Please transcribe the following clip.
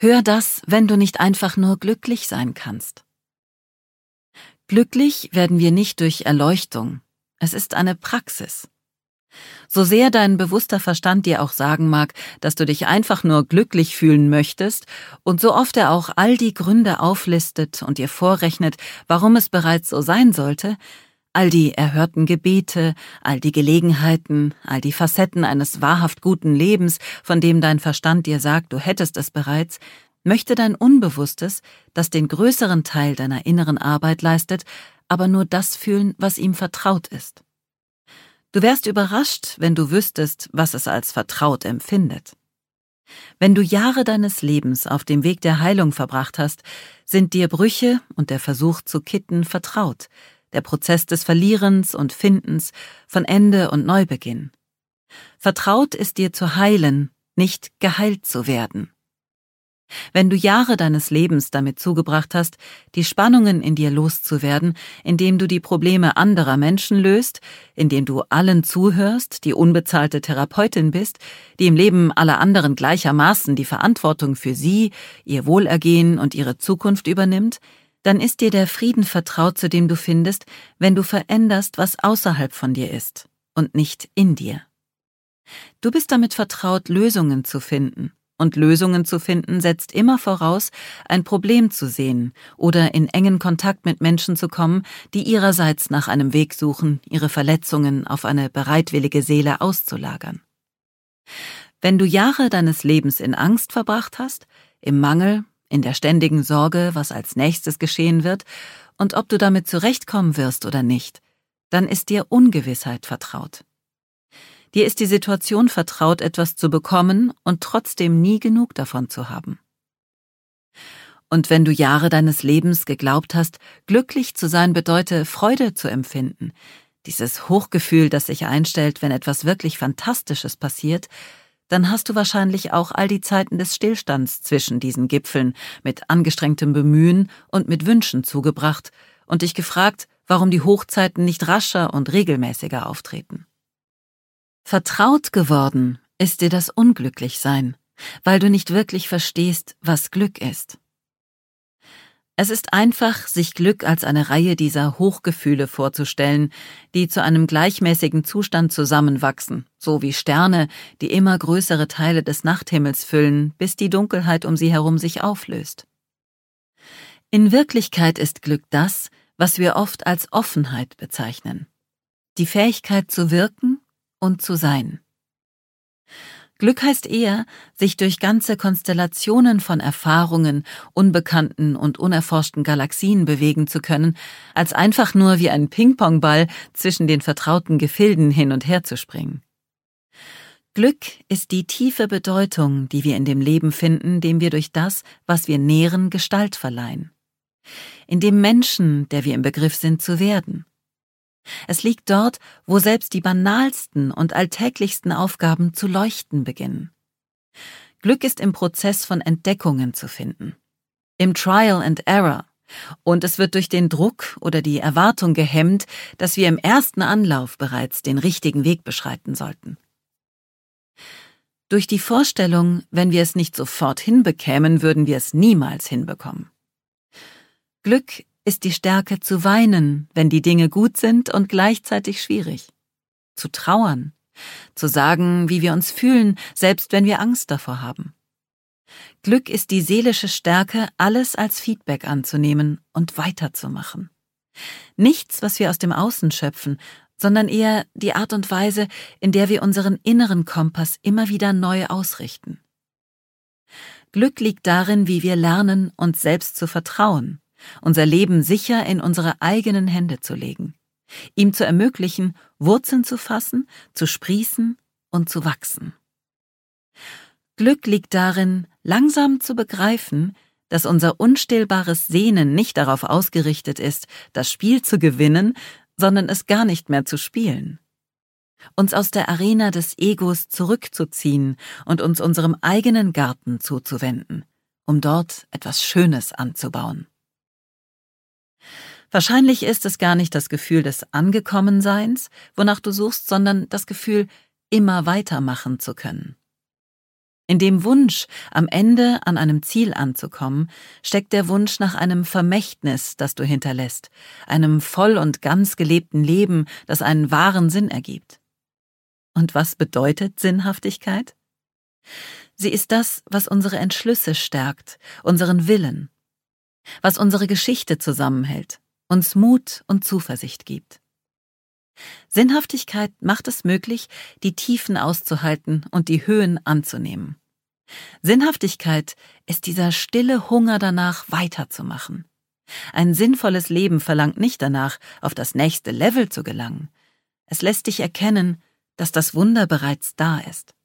Hör das, wenn du nicht einfach nur glücklich sein kannst. Glücklich werden wir nicht durch Erleuchtung. Es ist eine Praxis. So sehr dein bewusster Verstand dir auch sagen mag, dass du dich einfach nur glücklich fühlen möchtest und so oft er auch all die Gründe auflistet und dir vorrechnet, warum es bereits so sein sollte, all die erhörten Gebete, all die Gelegenheiten, all die Facetten eines wahrhaft guten Lebens, von dem dein Verstand dir sagt, du hättest es bereits, möchte dein Unbewusstes, das den größeren Teil deiner inneren Arbeit leistet, aber nur das fühlen, was ihm vertraut ist. Du wärst überrascht, wenn du wüsstest, was es als vertraut empfindet. Wenn du Jahre deines Lebens auf dem Weg der Heilung verbracht hast, sind dir Brüche und der Versuch zu kitten vertraut, der Prozess des Verlierens und Findens, von Ende und Neubeginn. Vertraut ist dir zu heilen, nicht geheilt zu werden. Wenn du Jahre deines Lebens damit zugebracht hast, die Spannungen in dir loszuwerden, indem du die Probleme anderer Menschen löst, indem du allen zuhörst, die unbezahlte Therapeutin bist, die im Leben aller anderen gleichermaßen die Verantwortung für sie, ihr Wohlergehen und ihre Zukunft übernimmt, dann ist dir der Frieden vertraut, zu dem du findest, wenn du veränderst, was außerhalb von dir ist und nicht in dir. Du bist damit vertraut, Lösungen zu finden. Und Lösungen zu finden setzt immer voraus, ein Problem zu sehen oder in engen Kontakt mit Menschen zu kommen, die ihrerseits nach einem Weg suchen, ihre Verletzungen auf eine bereitwillige Seele auszulagern. Wenn du Jahre deines Lebens in Angst verbracht hast, im Mangel, in der ständigen Sorge, was als nächstes geschehen wird und ob du damit zurechtkommen wirst oder nicht, dann ist dir Ungewissheit vertraut. Dir ist die Situation vertraut, etwas zu bekommen und trotzdem nie genug davon zu haben. Und wenn du Jahre deines Lebens geglaubt hast, glücklich zu sein bedeute, Freude zu empfinden, dieses Hochgefühl, das sich einstellt, wenn etwas wirklich Fantastisches passiert, dann hast du wahrscheinlich auch all die Zeiten des Stillstands zwischen diesen Gipfeln mit angestrengtem Bemühen und mit Wünschen zugebracht und dich gefragt, warum die Hochzeiten nicht rascher und regelmäßiger auftreten. Vertraut geworden ist dir das Unglücklichsein, weil du nicht wirklich verstehst, was Glück ist. Es ist einfach, sich Glück als eine Reihe dieser Hochgefühle vorzustellen, die zu einem gleichmäßigen Zustand zusammenwachsen, so wie Sterne, die immer größere Teile des Nachthimmels füllen, bis die Dunkelheit um sie herum sich auflöst. In Wirklichkeit ist Glück das, was wir oft als Offenheit bezeichnen. Die Fähigkeit zu wirken und zu sein. Glück heißt eher, sich durch ganze Konstellationen von Erfahrungen, unbekannten und unerforschten Galaxien bewegen zu können, als einfach nur wie ein Ping-Pong-Ball zwischen den vertrauten Gefilden hin und her zu springen. Glück ist die tiefe Bedeutung, die wir in dem Leben finden, dem wir durch das, was wir nähren, Gestalt verleihen. In dem Menschen, der wir im Begriff sind zu werden. Es liegt dort, wo selbst die banalsten und alltäglichsten Aufgaben zu leuchten beginnen. Glück ist im Prozess von Entdeckungen zu finden, im Trial and Error, und es wird durch den Druck oder die Erwartung gehemmt, dass wir im ersten Anlauf bereits den richtigen Weg beschreiten sollten. Durch die Vorstellung, wenn wir es nicht sofort hinbekämen, würden wir es niemals hinbekommen. Glück ist die Stärke zu weinen, wenn die Dinge gut sind und gleichzeitig schwierig. Zu trauern, zu sagen, wie wir uns fühlen, selbst wenn wir Angst davor haben. Glück ist die seelische Stärke, alles als Feedback anzunehmen und weiterzumachen. Nichts, was wir aus dem Außen schöpfen, sondern eher die Art und Weise, in der wir unseren inneren Kompass immer wieder neu ausrichten. Glück liegt darin, wie wir lernen, uns selbst zu vertrauen, unser Leben sicher in unsere eigenen Hände zu legen, ihm zu ermöglichen, Wurzeln zu fassen, zu sprießen und zu wachsen. Glück liegt darin, langsam zu begreifen, dass unser unstillbares Sehnen nicht darauf ausgerichtet ist, das Spiel zu gewinnen, sondern es gar nicht mehr zu spielen. Uns aus der Arena des Egos zurückzuziehen und uns unserem eigenen Garten zuzuwenden, um dort etwas Schönes anzubauen. Wahrscheinlich ist es gar nicht das Gefühl des Angekommenseins, wonach du suchst, sondern das Gefühl, immer weitermachen zu können. In dem Wunsch, am Ende an einem Ziel anzukommen, steckt der Wunsch nach einem Vermächtnis, das du hinterlässt, einem voll und ganz gelebten Leben, das einen wahren Sinn ergibt. Und was bedeutet Sinnhaftigkeit? Sie ist das, was unsere Entschlüsse stärkt, unseren Willen, was unsere Geschichte zusammenhält, uns Mut und Zuversicht gibt. Sinnhaftigkeit macht es möglich, die Tiefen auszuhalten und die Höhen anzunehmen. Sinnhaftigkeit ist dieser stille Hunger danach, weiterzumachen. Ein sinnvolles Leben verlangt nicht danach, auf das nächste Level zu gelangen. Es lässt dich erkennen, dass das Wunder bereits da ist.